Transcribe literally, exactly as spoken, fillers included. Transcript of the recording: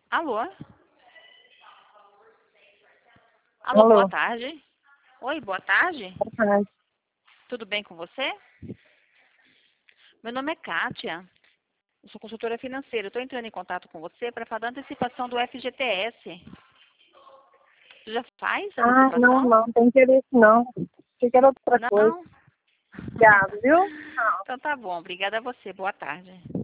Alô? Alô, Alô. boa tarde. Oi, boa tarde. Boa tarde. Tudo bem com você? Meu nome é Kátia. Eu sou consultora financeira. Estou entrando em contato com você para falar da antecipação do F G T S. Você já faz a Ah, não, antecipação? não, não tem interesse não. Achei que era outra coisa. Não? Obrigada, viu? Tchau. Então tá bom. Obrigada a você. Boa tarde.